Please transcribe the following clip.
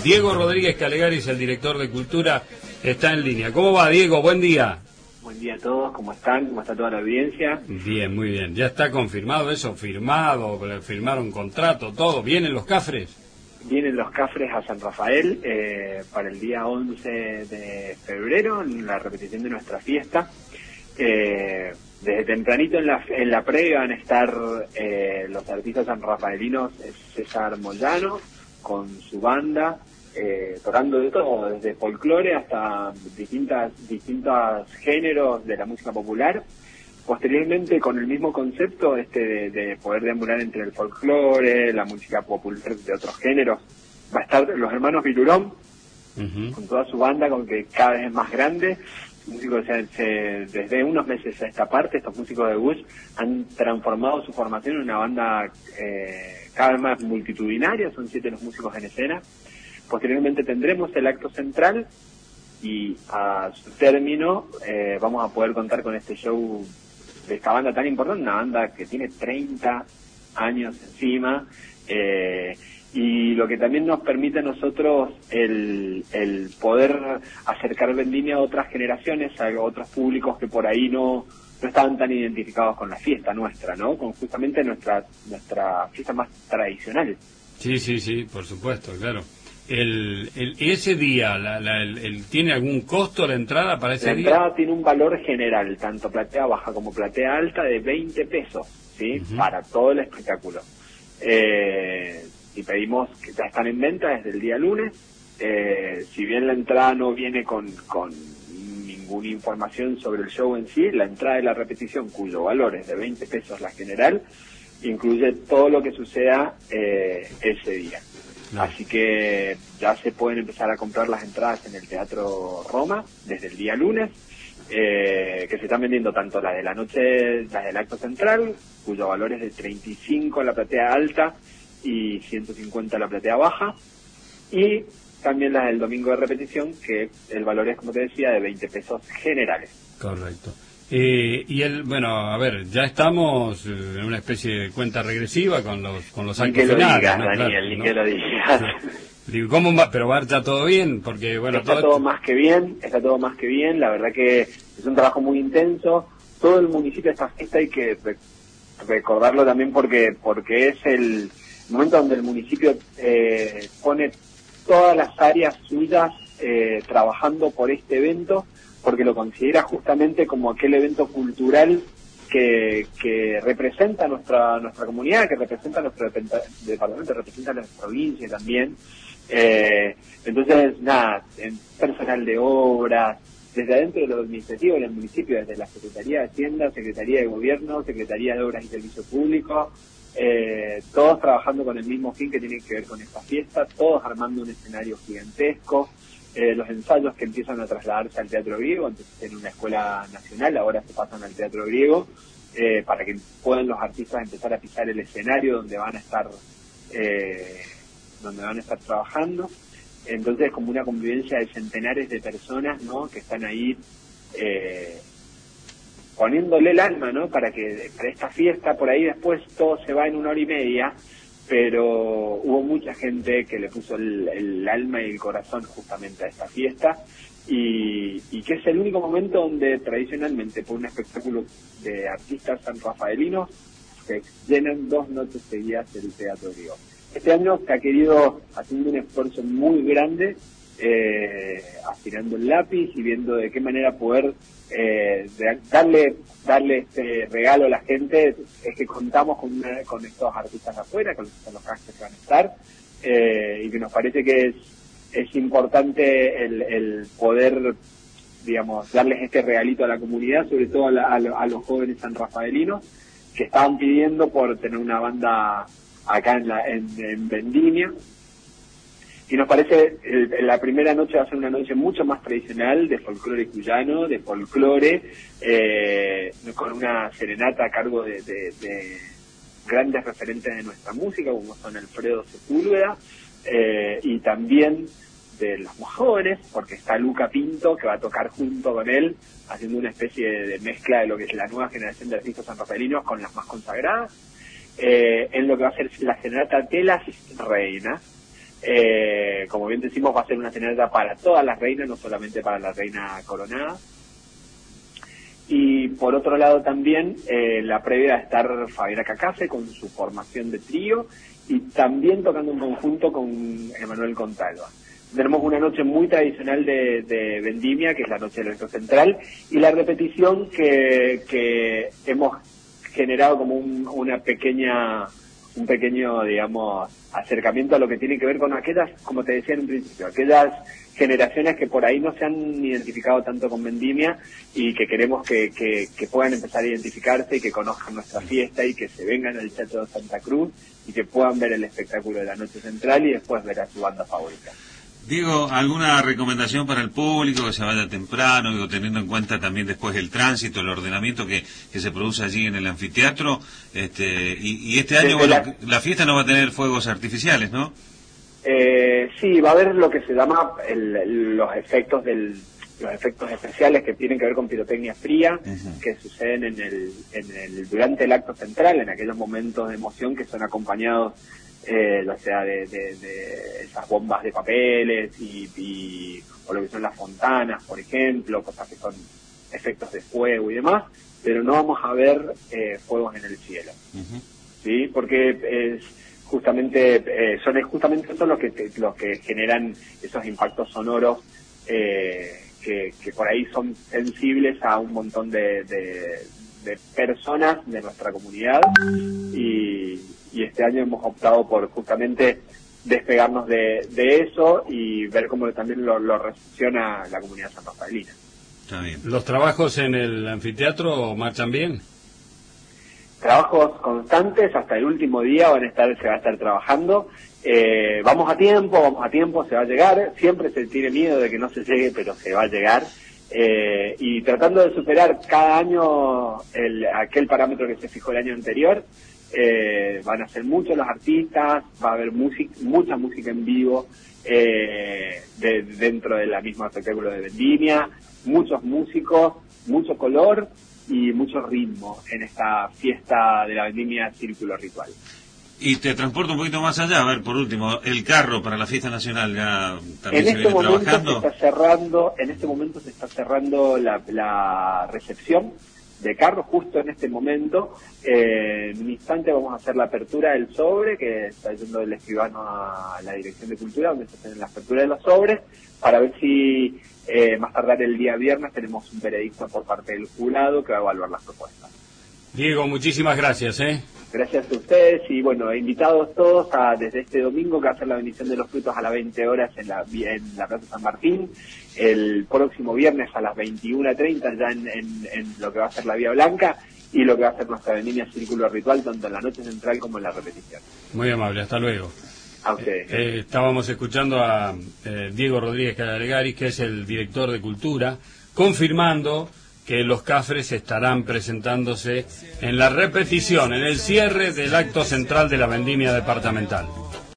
Diego Rodríguez Calegaris, el director de Cultura, está en línea. ¿Cómo va, Diego? Buen día. Buen día a todos, ¿cómo están? ¿Cómo está toda la audiencia? Bien, muy bien. ¿Ya está confirmado eso? ¿Firmado? ¿Firmaron contrato? ¿Todo? ¿Vienen los Cafres? Vienen los Cafres a San Rafael para el día 11 de febrero, en la repetición de nuestra fiesta. Desde tempranito en la previa van a estar los artistas sanrafaelinos César Moyano con su banda, tocando de todo, desde folclore hasta distintos géneros de la música popular. Posteriormente, con el mismo concepto de poder deambular entre el folclore, la música popular de otros géneros, va a estar los hermanos Vilurón, con toda su banda, con que cada vez es más grande. Músicos, desde unos meses a esta parte, estos músicos de Bush han transformado su formación en una banda cada vez más multitudinaria, son 7 los músicos en escena. Posteriormente tendremos el acto central y a su término vamos a poder contar con este show de esta banda tan importante, una banda que tiene 30 años encima, y lo que también nos permite a nosotros el poder acercar Vendimia a otras generaciones, a otros públicos que por ahí no estaban tan identificados con la fiesta nuestra, ¿no? Con justamente nuestra fiesta más tradicional. Sí, por supuesto, claro. Ese día, ¿tiene algún costo la entrada para ese día? La entrada tiene un valor general, tanto platea baja como platea alta, de 20 pesos, ¿sí? Para todo el espectáculo. Y pedimos que ya están en venta desde el día lunes. Si bien la entrada no viene con ninguna información sobre el show en sí, la entrada de la repetición, cuyo valor es de 20 pesos la general, incluye todo lo que suceda ese día. No. Así que ya se pueden empezar a comprar las entradas en el Teatro Roma desde el día lunes, que se están vendiendo tanto las de la noche, las del acto central, cuyo valor es de 35 la platea alta y 150 la platea baja, y también las del domingo de repetición, que el valor es, como te decía, de 20 pesos generales. Correcto. Bueno, a ver, ya estamos en una especie de cuenta regresiva con los actos finales, digas, ¿no? Daniel, claro, ni ¿no? que lo digas. Digo, ¿cómo va? Pero va ya todo bien, porque bueno, está todo más que bien, la verdad que es un trabajo muy intenso. Todo el municipio, esta fiesta hay que recordarlo también porque es el momento donde el municipio pone todas las áreas suyas trabajando por este evento, porque lo considera justamente como aquel evento cultural que representa nuestra comunidad, que representa nuestro departamento, representa nuestra provincia también. Entonces, nada, en personal de obras, desde adentro de lo administrativo del municipio, desde la Secretaría de Hacienda, Secretaría de Gobierno, Secretaría de Obras y Servicios Públicos, todos trabajando con el mismo fin que tiene que ver con esta fiesta, todos armando un escenario gigantesco. Los ensayos que empiezan a trasladarse al Teatro Griego, antes en una escuela nacional, ahora se pasan al Teatro Griego, para que puedan los artistas empezar a pisar el escenario donde van a estar trabajando. Entonces es como una convivencia de centenares de personas, ¿no?, que están ahí poniéndole el alma, ¿no?, para esta fiesta. Por ahí después todo se va en 1 hora y media, pero hubo mucha gente que le puso el alma y el corazón justamente a esta fiesta, y que es el único momento donde tradicionalmente, por un espectáculo de artistas sanrafaelinos, se llenan 2 noches seguidas el Teatro Griego. Este año se ha querido, haciendo un esfuerzo muy grande, aspirando el lápiz y viendo de qué manera poder darle este regalo a la gente, es que contamos con estos artistas de afuera, con los casters que van a estar, y que nos parece que es importante el poder, digamos, darles este regalito a la comunidad, sobre todo a los jóvenes sanrafaelinos que estaban pidiendo por tener una banda acá en Vendimia. Y nos parece la primera noche va a ser una noche mucho más tradicional, de folclore cuyano, de folclore, con una serenata a cargo de grandes referentes de nuestra música, como son Alfredo Sepúlveda, y también de los más jóvenes, porque está Luca Pinto, que va a tocar junto con él, haciendo una especie de mezcla de lo que es la nueva generación de artistas sanrafaelinos con las más consagradas, en lo que va a ser la serenata de las reinas, Como bien decimos, va a ser una serenata para todas las reinas, no solamente para la reina coronada. Y por otro lado también, la previa va a estar Fabiana Cacase con su formación de trío y también tocando en conjunto con Emanuel Contalva. Tenemos una noche muy tradicional de Vendimia, que es la noche del Acto Central, y la repetición que hemos generado como un pequeño, digamos, acercamiento a lo que tiene que ver con aquellas, como te decía en un principio, aquellas generaciones que por ahí no se han identificado tanto con Vendimia y que queremos que puedan empezar a identificarse y que conozcan nuestra fiesta y que se vengan al Teatro de Santa Cruz y que puedan ver el espectáculo de la Noche Central y después ver a su banda favorita. Diego, ¿alguna recomendación para el público que se vaya temprano, digo, teniendo en cuenta también después el tránsito, el ordenamiento que se produce allí en el anfiteatro? Y este año, bueno, la fiesta no va a tener fuegos artificiales, ¿no? Sí, va a haber lo que se llama los efectos especiales que tienen que ver con pirotecnia fría, que suceden durante el acto central, en aquellos momentos de emoción que son acompañados o sea, de esas bombas de papeles o lo que son las fontanas, por ejemplo, cosas que son efectos de fuego y demás, pero no vamos a ver fuegos en el cielo, ¿sí? Porque son justamente esos los que generan esos impactos sonoros que por ahí son sensibles a un montón de personas de nuestra comunidad y este año hemos optado por justamente despegarnos de eso y ver cómo también lo recepciona la comunidad sanrafaelina. Está bien. ¿Los trabajos en el anfiteatro marchan bien? Trabajos constantes, hasta el último día se va a estar trabajando. Vamos a tiempo, se va a llegar. Siempre se tiene miedo de que no se llegue, pero se va a llegar. Y tratando de superar cada año aquel parámetro que se fijó el año anterior. Van a ser muchos los artistas, va a haber mucha música en vivo dentro de la misma espectáculo de Vendimia, muchos músicos, mucho color y mucho ritmo en esta fiesta de la Vendimia Círculo Ritual. Y te transporto un poquito más allá, a ver, por último, el carro para la fiesta nacional ya también en se viene trabajando. En este momento se está cerrando la recepción de carro, justo en este momento. En un instante vamos a hacer la apertura del sobre, que está yendo el escribano a la Dirección de Cultura, donde se hacen la apertura de los sobres, para ver si más tardar el día viernes tenemos un veredicto por parte del jurado que va a evaluar las propuestas. Diego, muchísimas gracias. Gracias a ustedes y bueno, invitados todos desde este domingo que va a ser la bendición de los frutos a las 20 horas en la Plaza San Martín, el próximo viernes a las 21:30 ya en lo que va a ser la Vía Blanca y lo que va a ser nuestra Vendimia Círculo Ritual tanto en la noche central como en la repetición. Muy amable, hasta luego. A ustedes. Estábamos escuchando a Diego Rodríguez Calargaris, que es el director de Cultura, confirmando que los Cafres estarán presentándose en la repetición, en el cierre del acto central de la Vendimia departamental.